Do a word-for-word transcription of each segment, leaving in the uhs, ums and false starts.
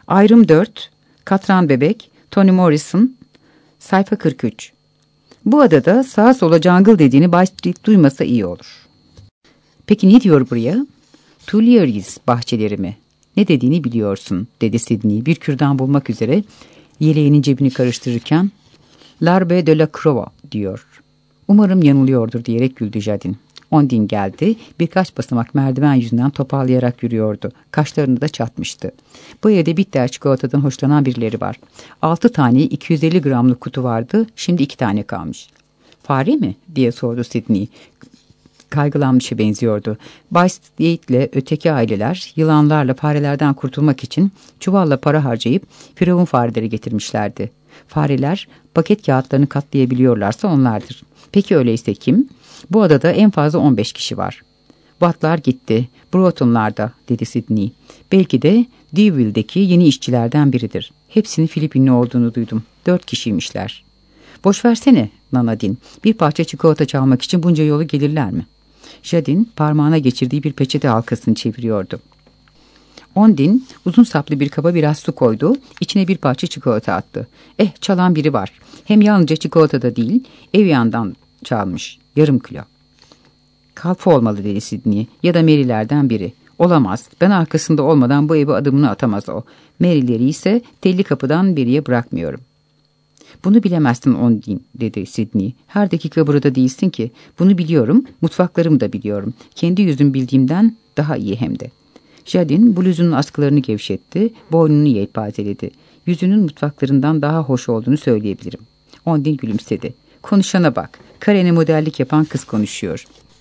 Ayrım dört, Katran Bebek, Toni Morrison, sayfa kırk üç. Bu adada sağa sola jungle dediğini Bay Street duymasa iyi olur. Peki ne diyor buraya? Tuileries bahçeleri mi? Ne dediğini biliyorsun, dedi Sidney bir kürdan bulmak üzere yeleğinin cebini karıştırırken. L'Arbre de la Croix diyor. Umarım yanılıyordur diyerek güldü Jadin. Ondine geldi. Birkaç basamak merdiven yüzünden topallayarak yürüyordu. Kaşlarını da çatmıştı. Bu evde bitter çikolatadan hoşlanan birileri var. Altı tane iki yüz elli gramlık kutu vardı. Şimdi iki tane kalmış. Fare mi? Diye sordu Sidney. Kaygılanmışa benziyordu. Bay Street ile öteki aileler yılanlarla farelerden kurtulmak için çuvalla para harcayıp firavun fareleri getirmişlerdi. Fareler paket kağıtlarını katlayabiliyorlarsa onlardır. Peki öyleyse kim? Bu adada en fazla on beş kişi var. Wattlar gitti. Broughton'lar da, dedi Sidney. Belki de Deauville'deki yeni işçilerden biridir. Hepsinin Filipinli olduğunu duydum. Dört kişiymişler. Boş versene Nanadin. Bir parça çikolata çalmak için bunca yolu gelirler mi? Jadin parmağına geçirdiği bir peçete halkasını çeviriyordu. Ondine uzun saplı bir kaba biraz su koydu. İçine bir parça çikolata attı. Eh, çalan biri var. Hem yalnızca çikolata da değil, Evian'dan çalmış. Yarım kilo. Kalfa olmalı, dedi Sidney. Ya da Mary'lerden biri. Olamaz. Ben arkasında olmadan bu eve adımını atamaz o. Mary'leri ise telli kapıdan biriye bırakmıyorum. Bunu bilemezsin Ondine, dedi Sidney. Her dakika burada değilsin ki. Bunu biliyorum. Mutfaklarımı da biliyorum. Kendi yüzüm bildiğimden daha iyi hem de. Jadin bluzunun askılarını gevşetti. Boynunu yelpazeledi. Yüzünün mutfaklarından daha hoş olduğunu söyleyebilirim. Ondine gülümsedi. Konuşana bak. Karen'e modellik yapan kız konuşuyor.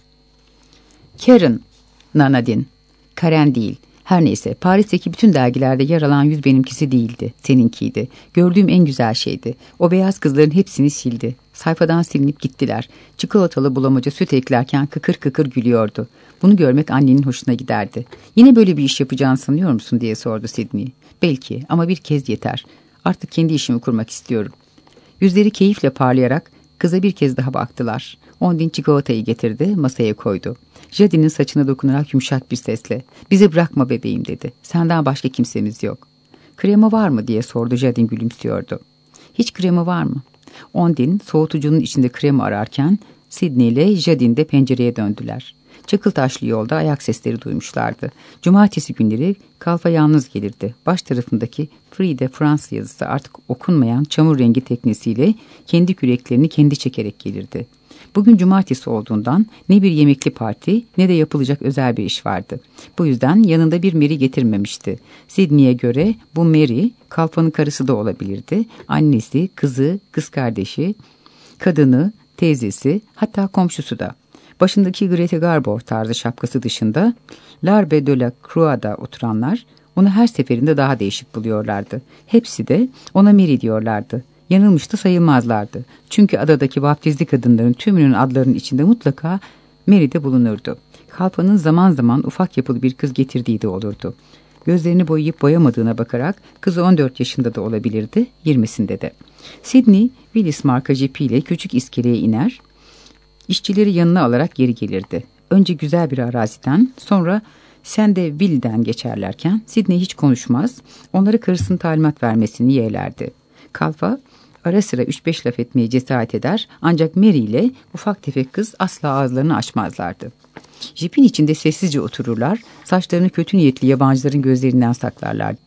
Karen, Nanadin. Karen değil. Her neyse, Paris'teki bütün dergilerde yer alan yüz benimkisi değildi, seninkiydi. Gördüğüm en güzel şeydi. O beyaz kızların hepsini sildi. Sayfadan silinip gittiler. Çikolatalı bulamaca süt eklerken kıkır kıkır gülüyordu. Bunu görmek annenin hoşuna giderdi. Yine böyle bir iş yapacağını sanıyor musun diye sordu Sidney. Belki ama bir kez yeter. Artık kendi işimi kurmak istiyorum. Yüzleri keyifle parlayarak kıza bir kez daha baktılar. Ondine çikolatayı getirdi, masaya koydu. Jadin'in saçına dokunarak yumuşak bir sesle, "Bizi bırakma bebeğim," dedi. "Senden başka kimsemiz yok." "Krema var mı?" diye sordu. Jadin gülümsüyordu. "Hiç krema var mı?" Ondine soğutucunun içinde krema ararken Sidney ile Jadin de pencereye döndüler. Çakıl taşlı yolda ayak sesleri duymuşlardı. Cumartesi günleri Kalfa yalnız gelirdi. Baş tarafındaki Free de France yazısı artık okunmayan çamur rengi teknesiyle kendi küreklerini kendi çekerek gelirdi. Bugün cumartesi olduğundan ne bir yemekli parti ne de yapılacak özel bir iş vardı. Bu yüzden yanında bir Mary getirmemişti. Sidney'e göre bu Mary, Kalfa'nın karısı da olabilirdi. Annesi, kızı, kız kardeşi, kadını, teyzesi, hatta komşusu da. Başındaki Greta Garbo tarzı şapkası dışında L'Arbre de la Croix'da oturanlar onu her seferinde daha değişik buluyorlardı. Hepsi de ona Mary diyorlardı. Yanılmış da sayılmazlardı. Çünkü adadaki vaftizli kadınların tümünün adlarının içinde mutlaka Mary de bulunurdu. Kalfa'nın zaman zaman ufak yapılı bir kız getirdiği de olurdu. Gözlerini boyayıp boyamadığına bakarak kızı on dört yaşında da olabilirdi, yirmisinde de. Sidney, Willis marka cipiyle küçük iskeleye iner, İşçileri yanına alarak geri gelirdi. Önce güzel bir araziden, sonra Sandeville'den geçerlerken Sidney hiç konuşmaz, onları karısının talimat vermesini yeğlerdi. Kalfa ara sıra üç beş laf etmeye cesaret eder, ancak Mary ile ufak tefek kız asla ağızlarını açmazlardı. Jipin içinde sessizce otururlar, saçlarını kötü niyetli yabancıların gözlerinden saklarlardı.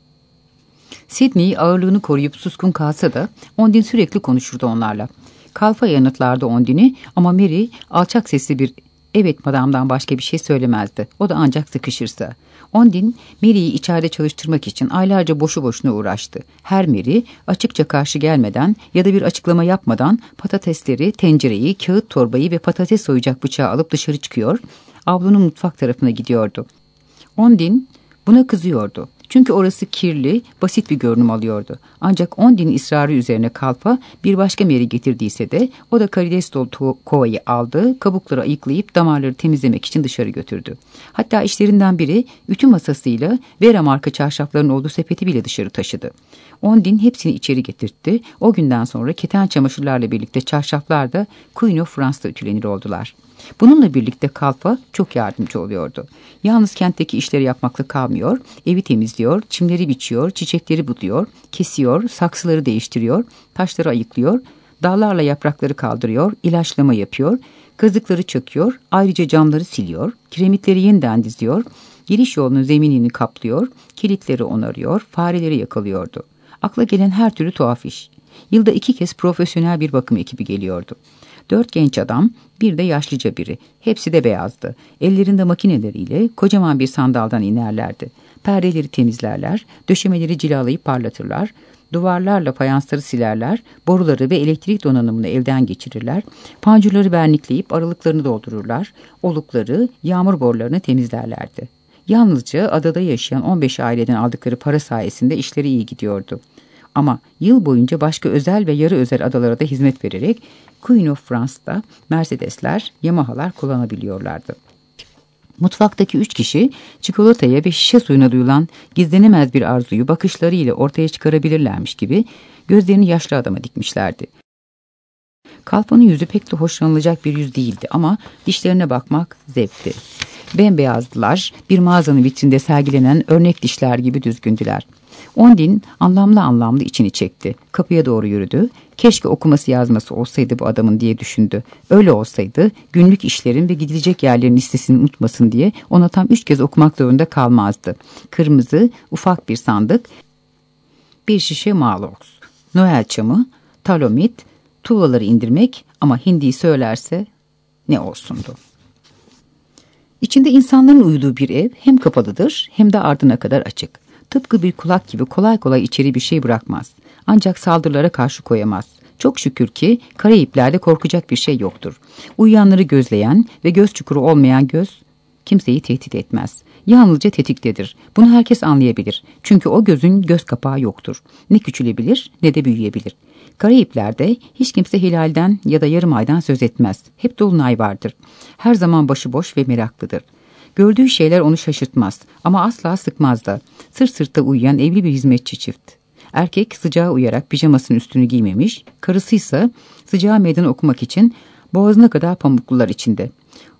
Sidney ağırlığını koruyup suskun kalsa da Ondine sürekli konuşurdu onlarla. Kalfa yanıtlardı Ondine'i ama Mary alçak sesli bir "evet madamdan" başka bir şey söylemezdi. O da ancak sıkışırsa. Ondine Mary'i içeride çalıştırmak için aylarca boşu boşuna uğraştı. Her Mary açıkça karşı gelmeden ya da bir açıklama yapmadan patatesleri, tencereyi, kağıt torbayı ve patates soyacak bıçağı alıp dışarı çıkıyor, avlunun mutfak tarafına gidiyordu. Ondine buna kızıyordu. Çünkü orası kirli, basit bir görünüm alıyordu. Ancak Ondine'in ısrarı üzerine Kalfa bir başka Mary getirdiyse de o da karides dolu kovayı aldı, kabukları ayıklayıp damarları temizlemek için dışarı götürdü. Hatta işlerinden biri ütü masasıyla Vera marka çarşafların olduğu sepeti bile dışarı taşıdı. Ondine hepsini içeri getirtti. O günden sonra keten çamaşırlarla birlikte çarşaflar da Queen of France'da ütülenir oldular. Bununla birlikte Kalf'a çok yardımcı oluyordu. Yalnız kentteki işleri yapmakla kalmıyor, evi temizliyor, çimleri biçiyor, çiçekleri buduyor, kesiyor, saksıları değiştiriyor, taşları ayıklıyor, dallarla yaprakları kaldırıyor, ilaçlama yapıyor, kazıkları çakıyor, ayrıca camları siliyor, kiremitleri yeniden diziyor, giriş yolunun zeminini kaplıyor, kilitleri onarıyor, fareleri yakalıyordu. Akla gelen her türlü tuhaf iş. Yılda iki kez profesyonel bir bakım ekibi geliyordu. Dört genç adam, bir de yaşlıca biri. Hepsi de beyazdı. Ellerinde makineleriyle kocaman bir sandaldan inerlerdi. Perdeleri temizlerler, döşemeleri cilalayıp parlatırlar, duvarlarla fayansları silerler, boruları ve elektrik donanımını elden geçirirler, pancurları vernikleyip aralıklarını doldururlar, olukları, yağmur borularını temizlerlerdi. Yalnızca adada yaşayan on beş aileden aldıkları para sayesinde işleri iyi gidiyordu. Ama yıl boyunca başka özel ve yarı özel adalara da hizmet vererek Queen of France'da Mercedesler, Yamaha'lar kullanabiliyorlardı. Mutfaktaki üç kişi çikolataya ve şişe suyuna duyulan gizlenemez bir arzuyu bakışlarıyla ortaya çıkarabilirlermiş gibi gözlerini yaşlı adama dikmişlerdi. Kalfa'nın yüzü pek de hoşlanılacak bir yüz değildi ama dişlerine bakmak zevkti. Bembeyazdılar, bir mağazanın vitrinde sergilenen örnek dişler gibi düzgündüler. Ondine anlamlı anlamlı içini çekti. Kapıya doğru yürüdü. Keşke okuması yazması olsaydı bu adamın diye düşündü. Öyle olsaydı günlük işlerin ve gidilecek yerlerin listesini unutmasın diye ona tam üç kez okumak zorunda kalmazdı. Kırmızı, ufak bir sandık, bir şişe Malox, Noel çamı, talomit, tuğlaları indirmek ama hindiyi söylerse ne olsundu. İçinde insanların uyuduğu bir ev hem kapalıdır hem de ardına kadar açık. Tıpkı bir kulak gibi kolay kolay içeri bir şey bırakmaz. Ancak saldırılara karşı koyamaz. Çok şükür ki Karayipler'de korkacak bir şey yoktur. Uyuyanları gözleyen ve göz çukuru olmayan göz kimseyi tehdit etmez. Yalnızca tetiktedir. Bunu herkes anlayabilir. Çünkü o gözün göz kapağı yoktur. Ne küçülebilir ne de büyüyebilir. Karayipler'de hiç kimse hilalden ya da yarım aydan söz etmez. Hep dolunay vardır. Her zaman başıboş ve meraklıdır. Gördüğü şeyler onu şaşırtmaz ama asla sıkmaz da. Sırt sırta uyuyan evli bir hizmetçi çift. Erkek sıcağa uyarak pijamasının üstünü giymemiş, karısıysa sıcağa meydan okumak için boğazına kadar pamuklular içinde.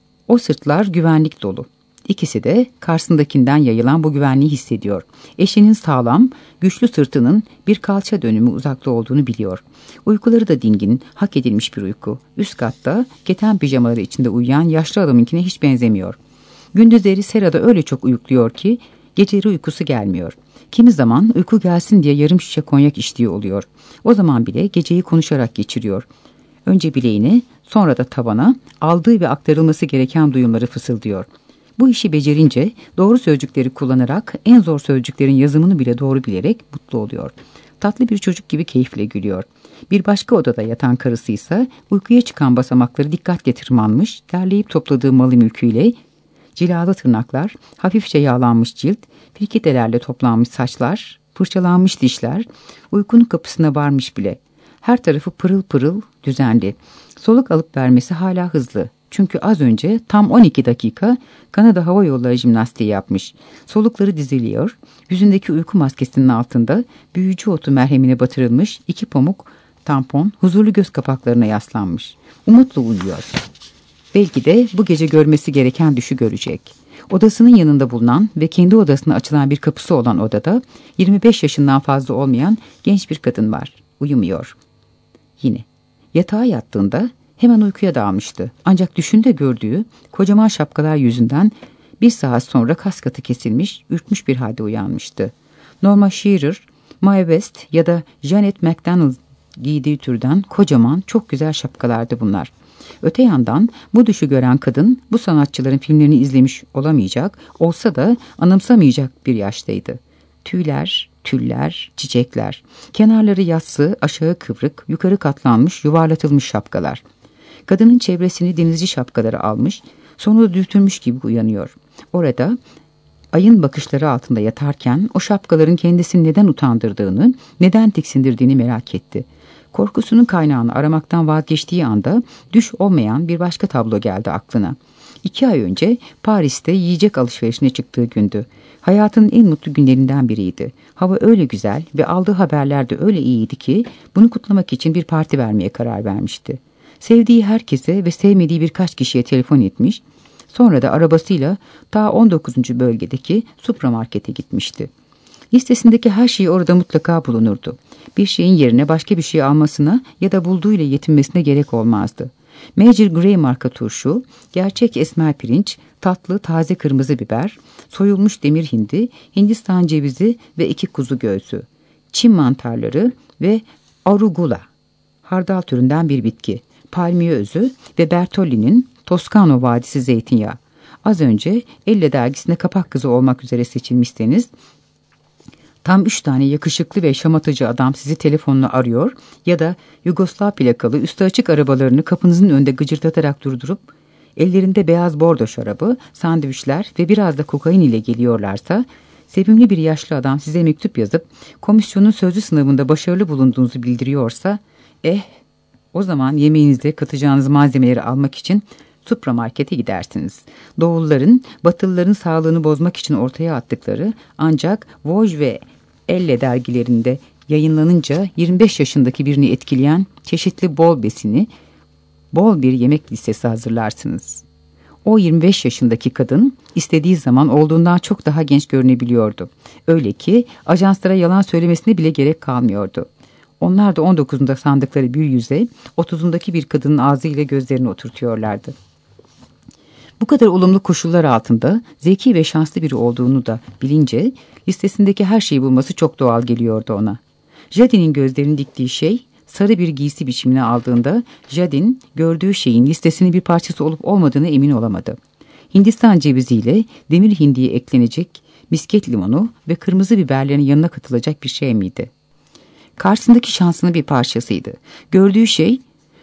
O sırtlar güvenlik dolu. İkisi de karşısındakinden yayılan bu güvenliği hissediyor. Eşinin sağlam, güçlü sırtının bir kalça dönümü uzakta olduğunu biliyor. Uykuları da dingin, hak edilmiş bir uyku. Üst katta keten pijamaları içinde uyuyan yaşlı adamınkine hiç benzemiyor. Gündüzleri serada öyle çok uyukluyor ki geceleri uykusu gelmiyor. Kimi zaman uyku gelsin diye yarım şişe konyak içtiği oluyor. O zaman bile geceyi konuşarak geçiriyor. Önce bileğine, sonra da tavana aldığı ve aktarılması gereken duyumları fısıldıyor. Bu işi becerince doğru sözcükleri kullanarak en zor sözcüklerin yazımını bile doğru bilerek mutlu oluyor. Tatlı bir çocuk gibi keyifle gülüyor. Bir başka odada yatan karısıysa uykuya çıkan basamakları dikkatle tırmanmış, derleyip topladığı malı mülküyle cilalı tırnaklar, hafifçe yağlanmış cilt, filiketelerle toplanmış saçlar, fırçalanmış dişler, uykunun kapısına varmış bile. Her tarafı pırıl pırıl, düzenli. Soluk alıp vermesi hala hızlı. Çünkü az önce tam on iki dakika Kanada Hava Yolları jimnastiği yapmış. Solukları diziliyor, yüzündeki uyku maskesinin altında büyücü otu merhemine batırılmış iki pamuk tampon huzurlu göz kapaklarına yaslanmış. Umutla uyuyor. Belki de bu gece görmesi gereken düşü görecek. Odasının yanında bulunan ve kendi odasına açılan bir kapısı olan odada yirmi beş yaşından fazla olmayan genç bir kadın var. Uyumuyor. Yine. Yatağa yattığında hemen uykuya dalmıştı. Ancak düşünde gördüğü kocaman şapkalar yüzünden bir saat sonra kas katı kesilmiş, ürkmüş bir halde uyanmıştı. Norma Shearer, Mae West ya da Janet McDonald giydiği türden kocaman, çok güzel şapkalardı bunlar. Öte yandan bu düşü gören kadın bu sanatçıların filmlerini izlemiş olamayacak, olsa da anımsamayacak bir yaştaydı. Tüyler, tüller, çiçekler, kenarları yassı, aşağı kıvrık, yukarı katlanmış, yuvarlatılmış şapkalar. Kadının çevresini denizci şapkaları almış, sonra dürtülmüş gibi uyanıyor. Orada ayın bakışları altında yatarken o şapkaların kendisini neden utandırdığını, neden tiksindirdiğini merak etti. Korkusunun kaynağını aramaktan vazgeçtiği anda düş olmayan bir başka tablo geldi aklına. İki ay önce Paris'te yiyecek alışverişine çıktığı gündü. Hayatının en mutlu günlerinden biriydi. Hava öyle güzel ve aldığı haberler de öyle iyiydi ki bunu kutlamak için bir parti vermeye karar vermişti. Sevdiği herkese ve sevmediği birkaç kişiye telefon etmiş, sonra da arabasıyla ta on dokuzuncu bölgedeki Supramarket'e gitmişti. Listesindeki her şey orada mutlaka bulunurdu. Bir şeyin yerine başka bir şey almasına ya da bulduğuyla yetinmesine gerek olmazdı. Major Grey marka turşu, gerçek esmer pirinç, tatlı taze kırmızı biber, soyulmuş demir hindi, Hindistan cevizi ve iki kuzu göğsü, Çin mantarları ve arugula, hardal türünden bir bitki, palmiye özü ve Bertolli'nin Toscano Vadisi zeytinyağı. Az önce Elle dergisine kapak kızı olmak üzere seçilmişseniz, tam üç tane yakışıklı ve şamatacı adam sizi telefonla arıyor ya da Yugoslav plakalı üstü açık arabalarını kapınızın önünde gıcırdatarak durdurup ellerinde beyaz bordo şarabı, sandviçler ve biraz da kokain ile geliyorlarsa, sevimli bir yaşlı adam size mektup yazıp komisyonun sözlü sınavında başarılı bulunduğunuzu bildiriyorsa, eh o zaman yemeğinizde katacağınız malzemeleri almak için Supramarket'e gidersiniz. Doğulların, Batılıların sağlığını bozmak için ortaya attıkları ancak Vogue ve Elle dergilerinde yayınlanınca yirmi beş yaşındaki birini etkileyen çeşitli bol besini, bol bir yemek listesi hazırlarsınız. O yirmi beş yaşındaki kadın istediği zaman olduğundan çok daha genç görünebiliyordu. Öyle ki ajanslara yalan söylemesine bile gerek kalmıyordu. Onlar da on dokuzunda sandıkları bir yüze, otuzundaki bir kadının ağzıyla gözlerini oturtuyorlardı. Bu kadar olumlu koşullar altında zeki ve şanslı biri olduğunu da bilince listesindeki her şeyi bulması çok doğal geliyordu ona. Jadin'in gözlerini diktiği şey sarı bir giysi biçimine aldığında Jadin gördüğü şeyin listesinin bir parçası olup olmadığını emin olamadı. Hindistan ceviziyle demir hindiye eklenecek misket limonu ve kırmızı biberlerin yanına katılacak bir şey miydi? Karşısındaki şansının bir parçasıydı. Gördüğü şey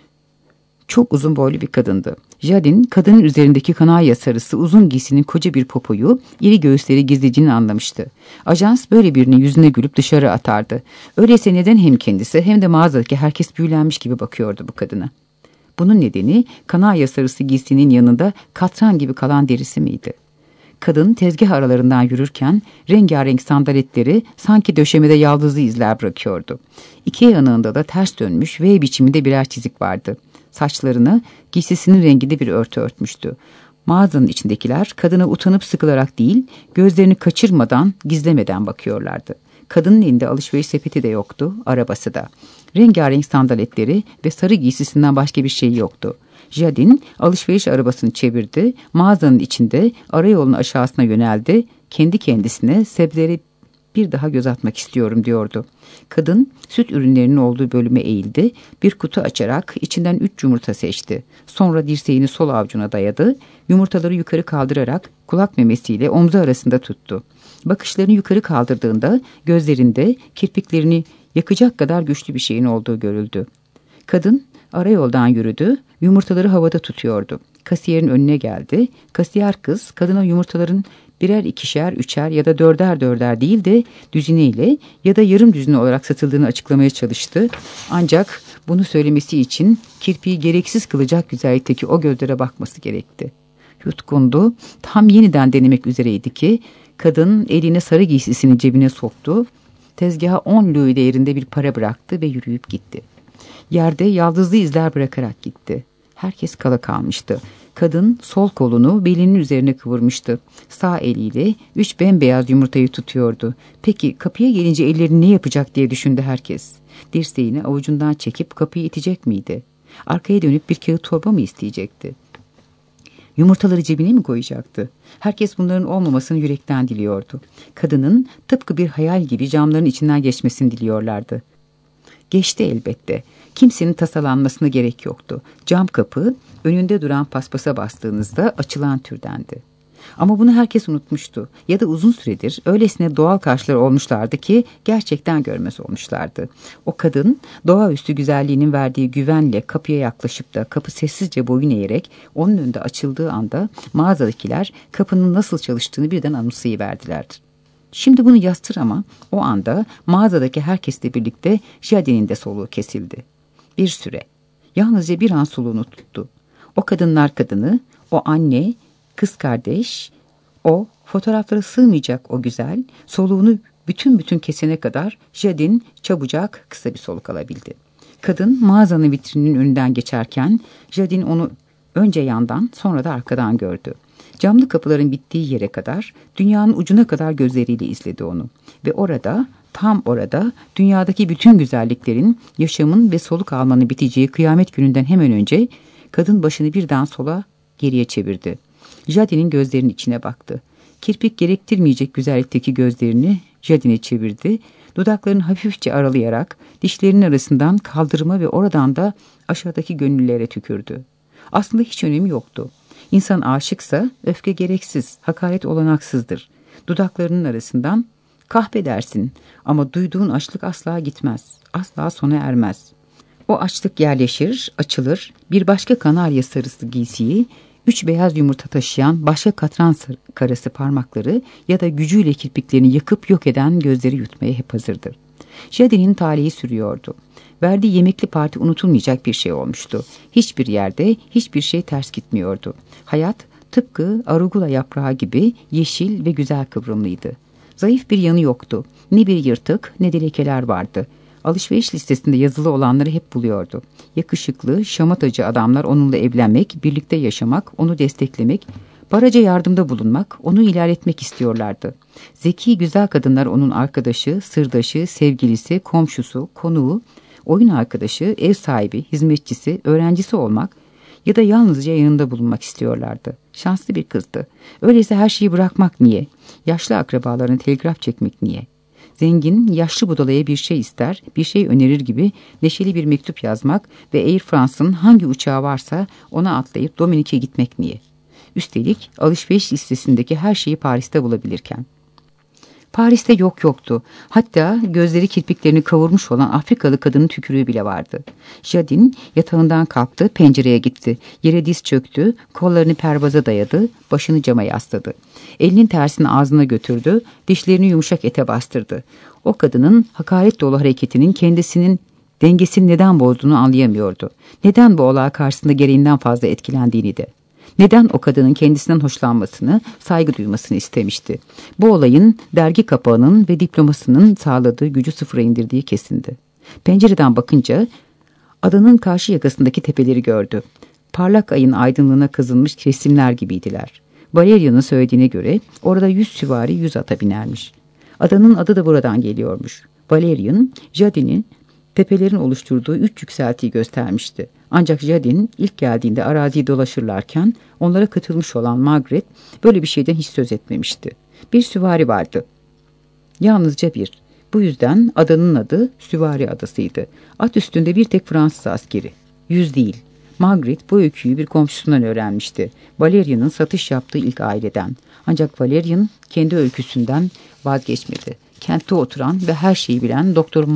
çok uzun boylu bir kadındı. Jadin, kadının üzerindeki kanarya sarısı uzun giysinin koca bir popoyu, iri göğüsleri gizlediğini anlamıştı. Ajans böyle birinin yüzüne gülüp dışarı atardı. Öyleyse neden hem kendisi hem de mağazadaki herkes büyülenmiş gibi bakıyordu bu kadına? Bunun nedeni kanarya sarısı giysinin yanında katran gibi kalan derisi miydi? Kadın tezgah aralarından yürürken rengarenk sandaletleri sanki döşemede yaldızlı izler bırakıyordu. İki yanağında da ters dönmüş V biçiminde birer çizik vardı. Saçlarını giysisinin renginde bir örtü örtmüştü. Mağazanın içindekiler kadına utanıp sıkılarak değil, gözlerini kaçırmadan, gizlemeden bakıyorlardı. Kadının elinde alışveriş sepeti de yoktu, arabası da. Rengarenk sandaletleri ve sarı giysisinden başka bir şey yoktu. Jadin alışveriş arabasını çevirdi, mağazanın içinde arayolun aşağısına yöneldi, kendi kendisine sebzeleri bir daha göz atmak istiyorum diyordu. Kadın süt ürünlerinin olduğu bölüme eğildi, bir kutu açarak içinden üç yumurta seçti. Sonra dirseğini sol avucuna dayadı, yumurtaları yukarı kaldırarak kulak memesiyle omzu arasında tuttu. Bakışlarını yukarı kaldırdığında gözlerinde kirpiklerini yakacak kadar güçlü bir şeyin olduğu görüldü. Kadın arayoldan yürüdü, yumurtaları havada tutuyordu. Kasiyerin önüne geldi. Kasiyer kız kadına yumurtaların birer ikişer, üçer ya da dörder dörder değil de düzineyle ya da yarım düzine olarak satıldığını açıklamaya çalıştı. Ancak bunu söylemesi için kirpiği gereksiz kılacak güzellikteki o gözlere bakması gerekti. Yutkundu, tam yeniden denemek üzereydi ki kadın eline sarı giysisini cebine soktu. Tezgaha on louis değerinde bir para bıraktı ve yürüyüp gitti. Yerde yaldızlı izler bırakarak gitti. Herkes kala kalmıştı. Kadın sol kolunu belinin üzerine kıvırmıştı. Sağ eliyle üç bembeyaz yumurtayı tutuyordu. Peki kapıya gelince ellerini ne yapacak diye düşündü herkes. Dirseğini avucundan çekip kapıyı itecek miydi? Arkaya dönüp bir kağıt torba mı isteyecekti? Yumurtaları cebine mi koyacaktı? Herkes bunların olmamasını yürekten diliyordu. Kadının tıpkı bir hayal gibi camların içinden geçmesini diliyorlardı. Geçti elbette. Kimsenin tasalanmasına gerek yoktu. Cam kapı önünde duran paspasa bastığınızda açılan türdendi. Ama bunu herkes unutmuştu. Ya da uzun süredir öylesine doğal karşılar olmuşlardı ki gerçekten görmez olmuşlardı. O kadın doğaüstü güzelliğinin verdiği güvenle kapıya yaklaşıp da kapı sessizce boyun eğerek onun önünde açıldığı anda mağazadakiler kapının nasıl çalıştığını birden anımsayıverdilerdi. Şimdi bunu yastır ama o anda mağazadaki herkesle birlikte Jadin'in de soluğu kesildi. Bir süre, yalnızca bir an soluğunu tuttu. O kadınlar kadını, o anne, kız kardeş, o fotoğraflara sığmayacak o güzel, soluğunu bütün bütün kesene kadar Jadin çabucak kısa bir soluk alabildi. Kadın mağazanın vitrininin önünden geçerken Jadine onu önce yandan sonra da arkadan gördü. Camlı kapıların bittiği yere kadar, dünyanın ucuna kadar gözleriyle izledi onu. Ve orada, tam orada, dünyadaki bütün güzelliklerin, yaşamın ve soluk almanın biteceği kıyamet gününden hemen önce, kadın başını birden sola geriye çevirdi. Jadine'in gözlerinin içine baktı. Kirpik gerektirmeyecek güzellikteki gözlerini Jadine'e çevirdi. Dudaklarını hafifçe aralayarak dişlerinin arasından kaldırıma ve oradan da aşağıdaki gönüllere tükürdü. Aslında hiç önemi yoktu. İnsan aşıksa öfke gereksiz, hakaret olanaksızdır. Dudaklarının arasından kahpe dersin ama duyduğun açlık asla gitmez, asla sona ermez. O açlık yerleşir, açılır, bir başka kanarya sarısı giysiyi, üç beyaz yumurta taşıyan başka katran karası parmakları ya da gücüyle kirpiklerini yakıp yok eden gözleri yutmaya hep hazırdır. Jadine'in talihi sürüyordu. Verdiği yemekli parti unutulmayacak bir şey olmuştu. Hiçbir yerde hiçbir şey ters gitmiyordu. Hayat tıpkı arugula yaprağı gibi yeşil ve güzel kıvrımlıydı. Zayıf bir yanı yoktu. Ne bir yırtık ne de lekeler vardı. Alışveriş listesinde yazılı olanları hep buluyordu. Yakışıklı, şamatacı adamlar onunla evlenmek, birlikte yaşamak, onu desteklemek, paraca yardımda bulunmak, onu ilerletmek istiyorlardı. Zeki, güzel kadınlar onun arkadaşı, sırdaşı, sevgilisi, komşusu, konuğu, oyun arkadaşı, ev sahibi, hizmetçisi, öğrencisi olmak ya da yalnızca yanında bulunmak istiyorlardı. Şanslı bir kızdı. Öyleyse her şeyi bırakmak niye? Yaşlı akrabalarına telgraf çekmek niye? Zengin, yaşlı budalaya bir şey ister, bir şey önerir gibi neşeli bir mektup yazmak ve Air France'ın hangi uçağı varsa ona atlayıp Dominik'e gitmek niye? Üstelik alışveriş listesindeki her şeyi Paris'te bulabilirken. Paris'te yok yoktu. Hatta gözleri kirpiklerini kavurmuş olan Afrikalı kadının tükürüğü bile vardı. Jadine yatağından kalktı, pencereye gitti. Yere diz çöktü, kollarını pervaza dayadı, başını cama yasladı. Elinin tersini ağzına götürdü, dişlerini yumuşak ete bastırdı. O kadının hakaret dolu hareketinin kendisinin dengesini neden bozduğunu anlayamıyordu. Neden bu olay karşısında gereğinden fazla etkilendiğini de. Neden o kadının kendisinden hoşlanmasını, saygı duymasını istemişti? Bu olayın dergi kapağının ve diplomasının sağladığı gücü sıfıra indirdiği kesindi. Pencereden bakınca adanın karşı yakasındaki tepeleri gördü. Parlak ayın aydınlığına kazınmış resimler gibiydiler. Valerian'ın söylediğine göre orada yüz süvari yüz ata binermiş. Adanın adı da buradan geliyormuş. Valerian, Jadine'in tepelerin oluşturduğu üç yükseltiyi göstermişti. Ancak Jadine ilk geldiğinde araziyi dolaşırlarken onlara katılmış olan Margaret böyle bir şeyden hiç söz etmemişti. Bir süvari vardı. Yalnızca bir. Bu yüzden adanın adı Süvari Adası'ydı. At üstünde bir tek Fransız askeri. Yüz değil. Margaret bu öyküyü bir komşusundan öğrenmişti. Valerian'ın satış yaptığı ilk aileden. Ancak Valerian kendi öyküsünden vazgeçmedi. Kentte oturan ve her şeyi bilen Doktor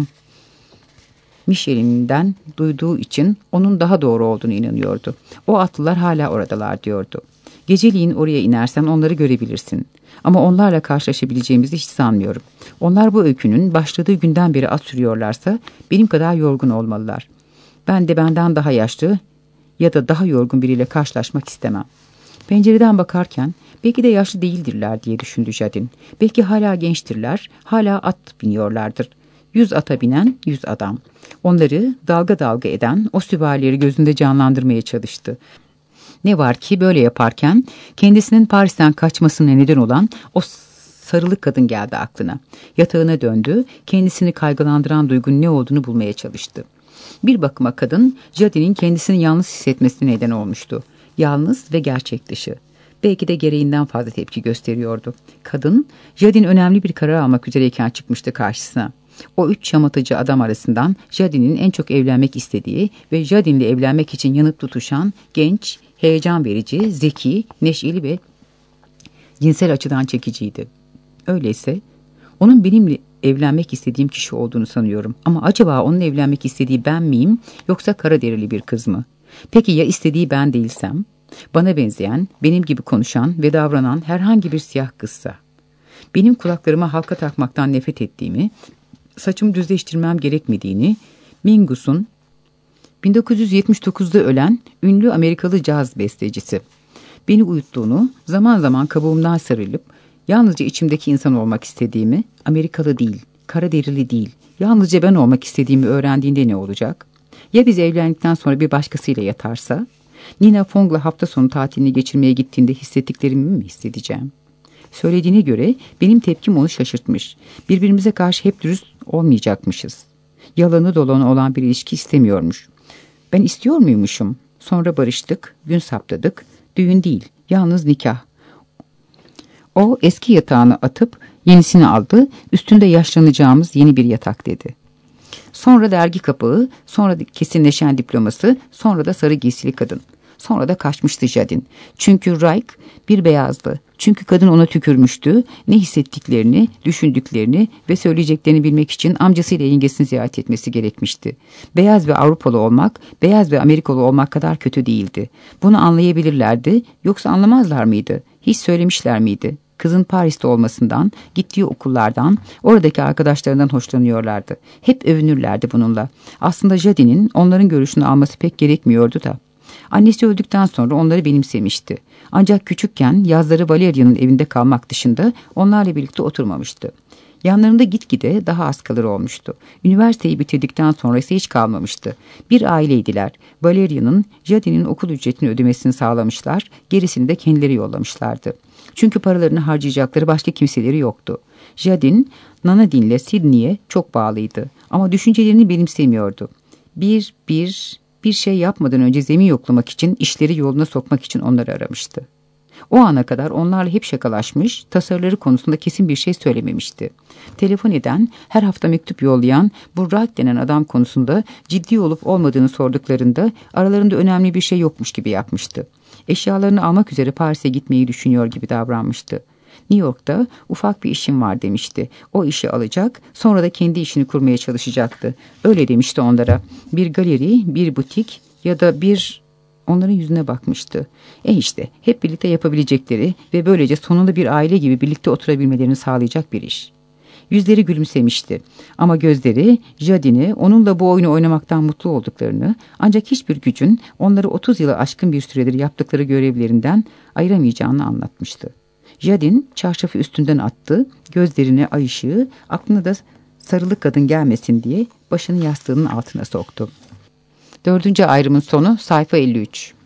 Michelin'den duyduğu için onun daha doğru olduğunu inanıyordu. O atlılar hala oradalar diyordu. Geceliğin oraya inersen onları görebilirsin. Ama onlarla karşılaşabileceğimizi hiç sanmıyorum. Onlar bu öykünün başladığı günden beri at sürüyorlarsa benim kadar yorgun olmalılar. Ben de benden daha yaşlı ya da daha yorgun biriyle karşılaşmak istemem. Pencereden bakarken belki de yaşlı değildirler diye düşündü Jadine. Belki hala gençtirler, hala at biniyorlardır. Yüz ata binen yüz adam. Onları dalga dalga eden o süvarileri gözünde canlandırmaya çalıştı. Ne var ki böyle yaparken kendisinin Paris'ten kaçmasına neden olan o sarılı kadın geldi aklına. Yatağına döndü, kendisini kaygılandıran duygunun ne olduğunu bulmaya çalıştı. Bir bakıma kadın, Jadine'in kendisini yalnız hissetmesine neden olmuştu. Yalnız ve gerçek dışı. Belki de gereğinden fazla tepki gösteriyordu. Kadın, Jadine önemli bir karar almak üzereyken çıkmıştı karşısına. O üç şamatacı adam arasından Jadine'in en çok evlenmek istediği ve Jadine'le evlenmek için yanıp tutuşan genç, heyecan verici, zeki, neşeli ve cinsel açıdan çekiciydi. Öyleyse onun benimle evlenmek istediğim kişi olduğunu sanıyorum. Ama acaba onun evlenmek istediği ben miyim yoksa kara derili bir kız mı? Peki ya istediği ben değilsem? Bana benzeyen, benim gibi konuşan ve davranan herhangi bir siyah kızsa? Benim kulaklarıma halka takmaktan nefret ettiğimi, saçımı düzleştirmem gerekmediğini, Mingus'un bin dokuz yüz yetmiş dokuzda ölen ünlü Amerikalı caz bestecisi beni uyuttuğunu, zaman zaman kabuğumdan sarılıp yalnızca içimdeki insan olmak istediğimi, Amerikalı değil, kara derili değil, yalnızca ben olmak istediğimi öğrendiğinde ne olacak? Ya biz evlendikten sonra bir başkasıyla yatarsa? Nina Fong'la hafta sonu tatilini geçirmeye gittiğinde hissettiklerimi mi hissedeceğim? Söylediğine göre benim tepkim onu şaşırtmış. Birbirimize karşı hep dürüst olmayacakmışız. Yalanı dolanı olan bir ilişki istemiyormuş. Ben istiyor muymuşum? Sonra barıştık, gün saptadık. Düğün değil, yalnız nikah. O eski yatağını atıp yenisini aldı, üstünde yaşlanacağımız yeni bir yatak dedi. Sonra dergi kapağı, sonra kesinleşen diploması, sonra da sarı giysili kadın. Sonra da kaçmıştı Jadin. Çünkü Reich bir beyazdı. Çünkü kadın ona tükürmüştü. Ne hissettiklerini, düşündüklerini ve söyleyeceklerini bilmek için amcasıyla yengesini ziyaret etmesi gerekmişti. Beyaz ve Avrupalı olmak, beyaz ve Amerikalı olmak kadar kötü değildi. Bunu anlayabilirlerdi, yoksa anlamazlar mıydı? Hiç söylemişler miydi? Kızın Paris'te olmasından, gittiği okullardan, oradaki arkadaşlarından hoşlanıyorlardı. Hep övünürlerdi bununla. Aslında Jadin'in onların görüşünü alması pek gerekmiyordu da. Annesi öldükten sonra onları benimsemişti. Ancak küçükken yazları Valeria'nın evinde kalmak dışında onlarla birlikte oturmamıştı. Yanlarında gitgide daha az kalır olmuştu. Üniversiteyi bitirdikten sonra ise hiç kalmamıştı. Bir aileydiler. Valeria'nın Jadin'in okul ücretini ödemesini sağlamışlar, gerisini de kendileri yollamışlardı. Çünkü paralarını harcayacakları başka kimseleri yoktu. Jadin, Nanadin'le Sydney'e çok bağlıydı ama düşüncelerini benimsemiyordu. Bir, bir, bir şey yapmadan önce zemin yoklamak için, işleri yoluna sokmak için onları aramıştı. O ana kadar onlarla hep şakalaşmış, tasarıları konusunda kesin bir şey söylememişti. Telefon eden, her hafta mektup yollayan bu Reich denen adam konusunda ciddi olup olmadığını sorduklarında aralarında önemli bir şey yokmuş gibi yapmıştı. Eşyalarını almak üzere Paris'e gitmeyi düşünüyor gibi davranmıştı. New York'ta ufak bir işim var demişti. O işi alacak, sonra da kendi işini kurmaya çalışacaktı. Öyle demişti onlara. Bir galeri, bir butik ya da bir... Onların yüzüne bakmıştı. E işte hep birlikte yapabilecekleri ve böylece sonunda bir aile gibi birlikte oturabilmelerini sağlayacak bir iş. Yüzleri gülümsemişti ama gözleri Jadin'i onunla bu oyunu oynamaktan mutlu olduklarını, ancak hiçbir gücün onları otuz yılı aşkın bir süredir yaptıkları görevlerinden ayıramayacağını anlatmıştı. Jadin çarşafı üstünden attı, gözlerine ay ışığı, aklına da sarılı kadın gelmesin diye başını yastığının altına soktu. Dördüncü ayrımın sonu sayfa elli üç.